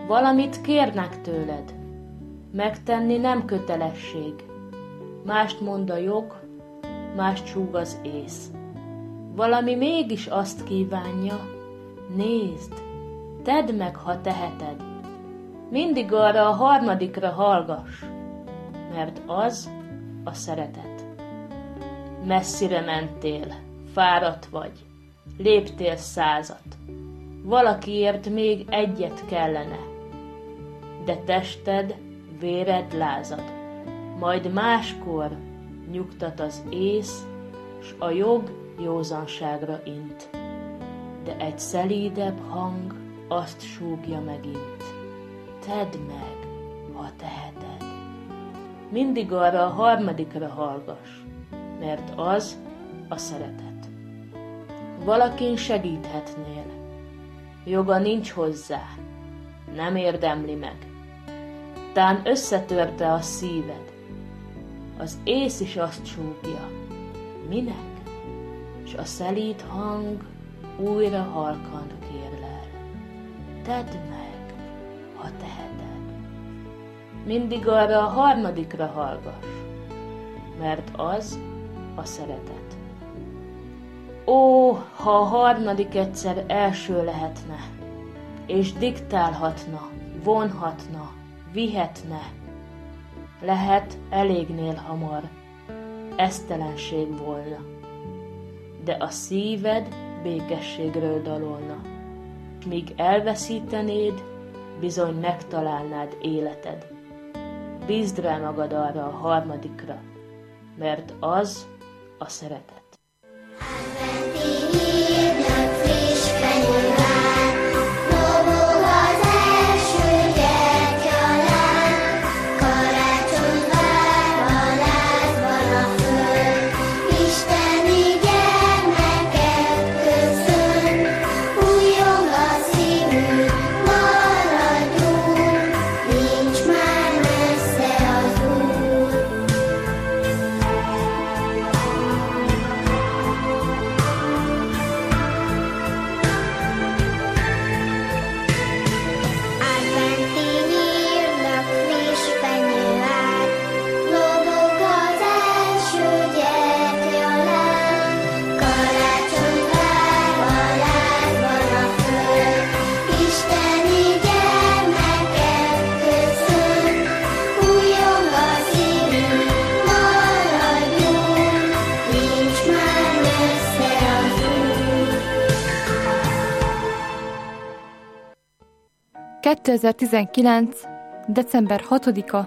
Valamit kérnek tőled. Megtenni nem kötelesség. Mást mond a jog, mást súg az ész. Valami mégis azt kívánja, nézd, tedd meg, ha teheted. Mindig arra a harmadikra hallgass, mert az a szeretet. Messzire mentél, fáradt vagy, léptél 100. Valakiért még 1 kellene, de tested, véred lázad. Majd máskor nyugtat az ész, s a jog józanságra int. De egy szelídebb hang azt súgja megint. Tedd meg, ha teheted. Mindig arra a harmadikra hallgass, mert az a szeretet. Valakin segíthetnél. Joga nincs hozzá, nem érdemli meg. Tán összetörte a szíved. Az ész is azt súgja. Minek? S a szelíd hang újra halkan kérlel. Tedd meg, ha teheted. Mindig arra a harmadikra hallgass, mert az a szeretet. Ó, ha a harmadik egyszer első lehetne, és diktálhatna, vonhatna, vihetne, lehet elégnél hamar, esztelenség volna, de a szíved békességről dalolna, míg elveszítenéd, bizony megtalálnád életed. Bízd rá magad arra a harmadikra, mert az a szeretet. ...2019. december 6-a,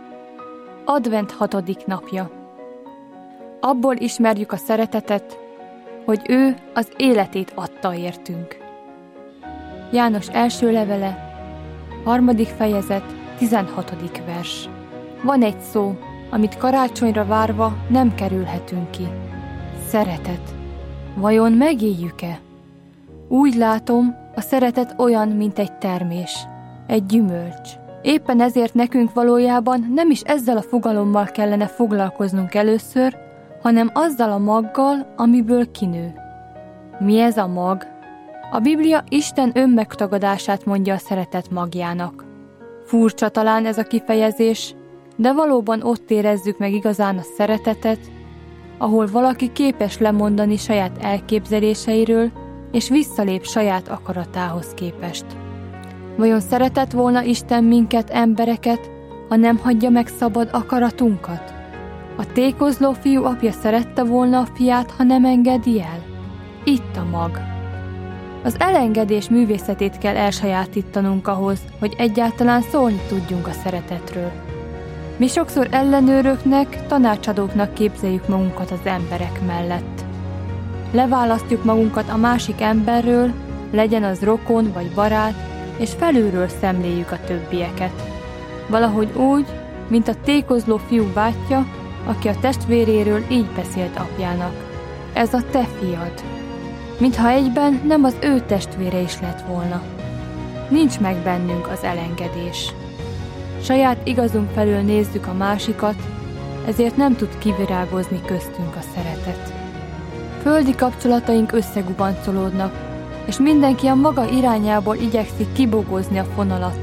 advent 6. napja. Abból ismerjük a szeretetet, hogy ő az életét adta értünk. János első levele, 3. fejezet, 16. vers. Van egy szó, amit karácsonyra várva nem kerülhetünk ki. Szeretet. Vajon megéljük-e? Úgy látom, a szeretet olyan, mint egy termés, egy gyümölcs. Éppen ezért nekünk valójában nem is ezzel a fogalommal kellene foglalkoznunk először, hanem azzal a maggal, amiből kinő. Mi ez a mag? A Biblia Isten önmegtagadását mondja a szeretet magjának. Furcsa talán ez a kifejezés, de valóban ott érezzük meg igazán a szeretetet, ahol valaki képes lemondani saját elképzeléseiről, és visszalép saját akaratához képest. Vajon szeretett volna Isten minket, embereket, ha nem hagyja meg szabad akaratunkat? A tékozló fiú apja szerette volna a fiát, ha nem engedi el? Itt a mag. Az elengedés művészetét kell elsajátítanunk ahhoz, hogy egyáltalán szólni tudjunk a szeretetről. Mi sokszor ellenőröknek, tanácsadóknak képzeljük magunkat az emberek mellett. Leválasztjuk magunkat a másik emberről, legyen az rokon vagy barát, és felülről szemléljük a többieket. Valahogy úgy, mint a tékozló fiú bátyja, aki a testvéréről így beszélt apjának. Ez a te fiad. Mintha egyben nem az ő testvére is lett volna. Nincs meg bennünk az elengedés. Saját igazunk felől nézzük a másikat, ezért nem tud kivirágozni köztünk a szeretet. Földi kapcsolataink összegubancolódnak, és mindenki a maga irányából igyekszik kibogozni a fonalat,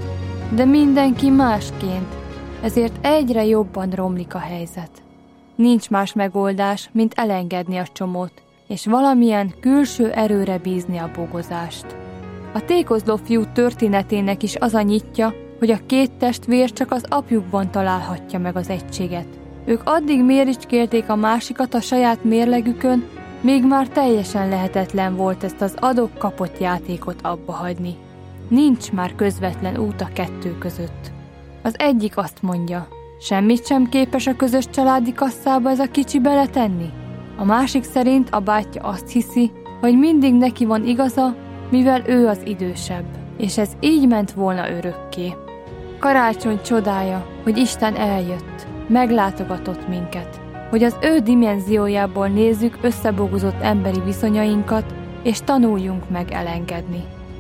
de mindenki másként, ezért egyre jobban romlik a helyzet. Nincs más megoldás, mint elengedni a csomót, és valamilyen külső erőre bízni a bogozást. A tékozló fiú történetének is az a nyitja, hogy a két testvér csak az apjukban találhatja meg az egységet. Ők addig méricskélték a másikat a saját mérlegükön, még már teljesen lehetetlen volt ezt az adok-kapott játékot abba hagyni. Nincs már közvetlen út a kettő között. Az egyik azt mondja, semmit sem képes a közös családi kasszába ez a kicsi beletenni. A másik szerint a bátyja azt hiszi, hogy mindig neki van igaza, mivel ő az idősebb, és ez így ment volna örökké. Karácsony csodája, hogy Isten eljött, meglátogatott minket, hogy az ő dimenziójából nézzük összebogozott emberi viszonyainkat, és tanuljunk meg elengedni.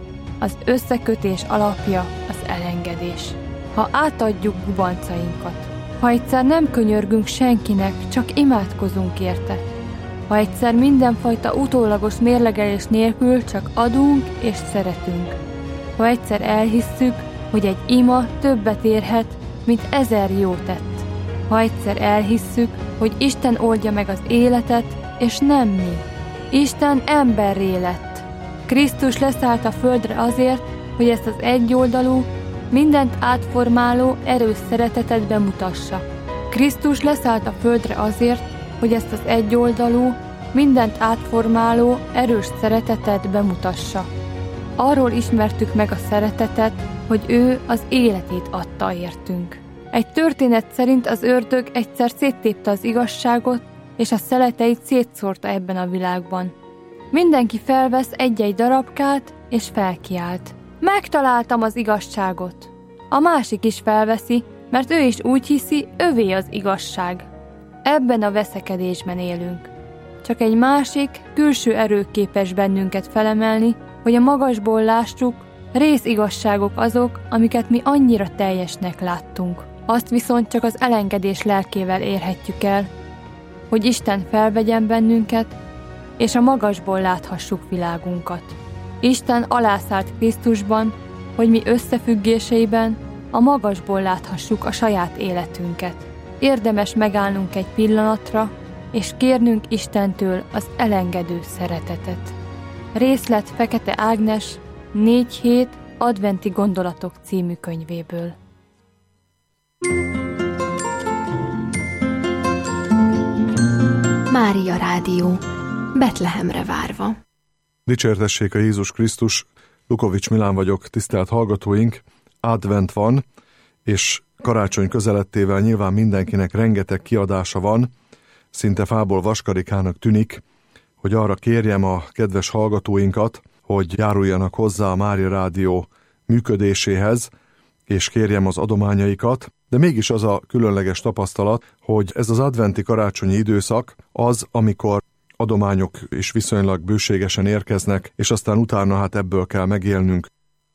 Az összekötés alapja az elengedés. Ha átadjuk gubancainkat, ha egyszer nem könyörgünk senkinek, csak imádkozunk érte, ha egyszer mindenfajta utólagos mérlegelés nélkül csak adunk és szeretünk, ha egyszer elhisszük, hogy egy ima többet érhet, mint 1000 jó tett, ha egyszer elhisszük, hogy Isten oldja meg az életet, és nem mi. Isten emberré lett. Krisztus leszállt a földre azért, hogy ezt az egyoldalú, mindent átformáló, erős szeretetet bemutassa. Krisztus leszállt a földre azért, hogy ezt az egyoldalú, mindent átformáló, erős szeretetet bemutassa. Arról ismertük meg a szeretetet, hogy ő az életét adta értünk. Egy történet szerint az ördög egyszer széttépte az igazságot, és a szeleteit szétszórta ebben a világban. Mindenki felvesz egy-egy darabkát, és felkiált. Megtaláltam az igazságot! A másik is felveszi, mert ő is úgy hiszi, övé az igazság. Ebben a veszekedésben élünk. Csak egy másik, külső erő képes bennünket felemelni, hogy a magasból lássuk, részigazságok azok, amiket mi annyira teljesnek láttunk. Azt viszont csak az elengedés lelkével érhetjük el, hogy Isten felvegyen bennünket, és a magasból láthassuk világunkat. Isten alászállt Krisztusban, hogy mi összefüggéseiben a magasból láthassuk a saját életünket. Érdemes megállnunk egy pillanatra, és kérnünk Istentől az elengedő szeretetet. Részlet Fekete Ágnes 4 hét adventi gondolatok című könyvéből. Mária Rádió, Betlehemre várva. Dicsértessék a Jézus Krisztus, Lukovics Milán vagyok, tisztelt hallgatóink, advent van, és karácsony közelettével nyilván mindenkinek rengeteg kiadása van, szinte fából vaskarikának tűnik, hogy arra kérjem a kedves hallgatóinkat, hogy járuljanak hozzá a Mária Rádió működéséhez, és kérjem az adományaikat, de mégis az a különleges tapasztalat, hogy ez az adventi karácsonyi időszak az, amikor adományok is viszonylag bőségesen érkeznek, és aztán utána hát ebből kell megélnünk.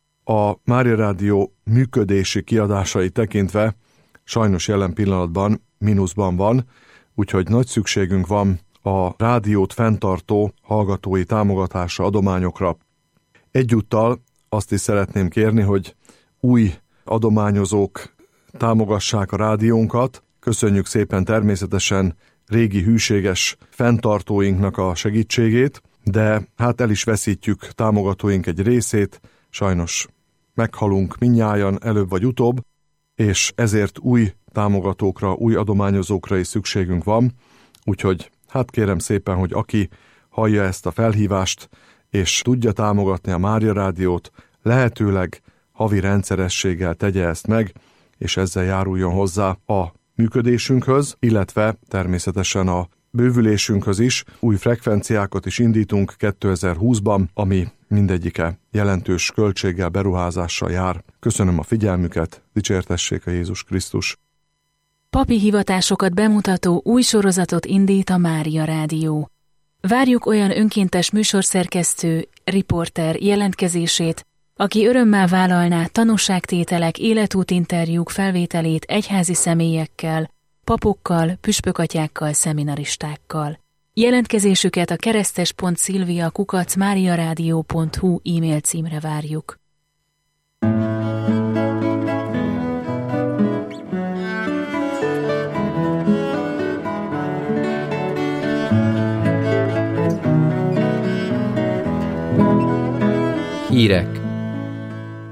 A Mária Rádió működési kiadásai tekintve sajnos jelen pillanatban mínuszban van, úgyhogy nagy szükségünk van a rádiót fenntartó hallgatói támogatásra, adományokra. Egyúttal azt is szeretném kérni, hogy új adományozók támogassák a rádiónkat. Köszönjük szépen természetesen régi hűséges fenntartóinknak a segítségét, de hát el is veszítjük támogatóink egy részét, sajnos meghalunk mindnyájan előbb vagy utóbb, és ezért új támogatókra, új adományozókra is szükségünk van, úgyhogy hát kérem szépen, hogy aki hallja ezt a felhívást, és tudja támogatni a Mária Rádiót, lehetőleg havi rendszerességgel tegye ezt meg, és ezzel járuljon hozzá a működésünkhöz, illetve természetesen a bővülésünkhöz is. Új frekvenciákat is indítunk 2020-ban, ami mindegyike jelentős költséggel, beruházással jár. Köszönöm a figyelmüket, dicsértessék a Jézus Krisztus! Papi hivatásokat bemutató új sorozatot indít a Mária Rádió. Várjuk olyan önkéntes műsorszerkesztő, riporter jelentkezését, aki örömmel vállalná tanúságtételek, életútinterjúk felvételét egyházi személyekkel, papokkal, püspökatyákkal, szeminaristákkal. Jelentkezésüket a keresztes.szilvia@mariaradio.hu e-mail címre várjuk. Hírek